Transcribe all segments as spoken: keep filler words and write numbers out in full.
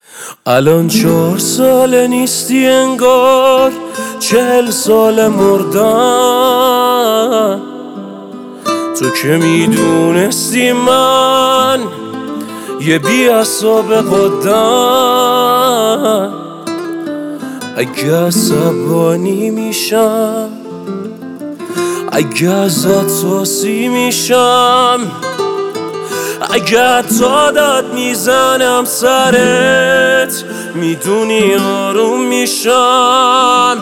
الان چهار ساله نیستی انگار چهل سال مردن. تو که میدونستی من یه بی عصاب قدم، اگه عصبانی میشم، اگه ازت تاسی میشم، اگه تا داد میزنم سرت، میدونی آروم میشم.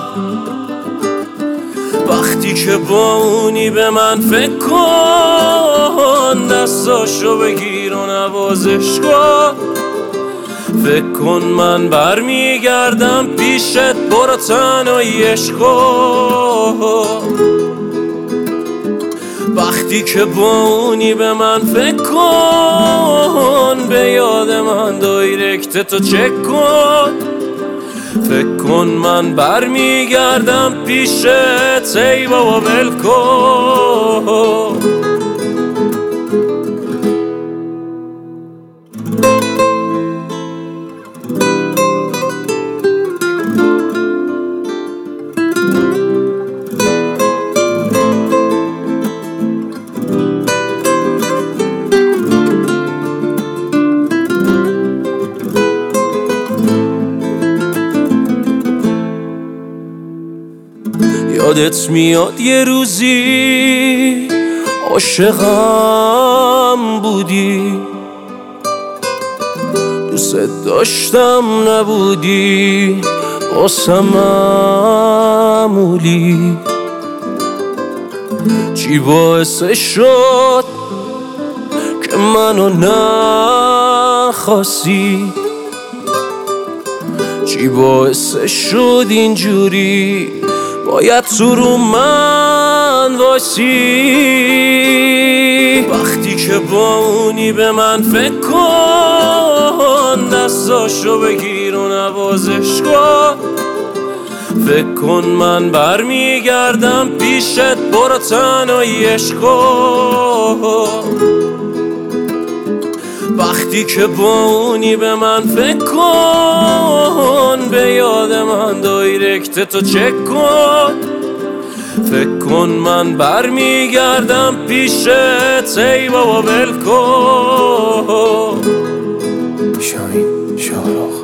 وقتی که با اونی به من فکر کن، دستاشو بگیر و نوازش کن. فکر کن من برمیگردم پیشت، برو تنهاییش کن. وقتی که با اونی به من فکر کن، به یاد من دایرکت تو چک کن. فکر کن من برمیگردم پیشت، ای بابا ول کن. یادت میاد یه روزی عاشقم بودی، دوست داشتم نبودی واسم معمولی. چی باعث شد که منو نخواستی؟ چی باعث شد اینجوری باید تو رو من واسی؟ وقتی که با اونی به من فکر کن، دستاشو بگیر و نوازش کن. فکر کن من برمیگردم پیشت، برو تنهاییش کن. وقتی که با اونی به من فکر کن، به یاد من دایرکت تو چک کن. فکر کن من برمیگردم پیشت، ای بابا ول کن. شاهین شاهرخ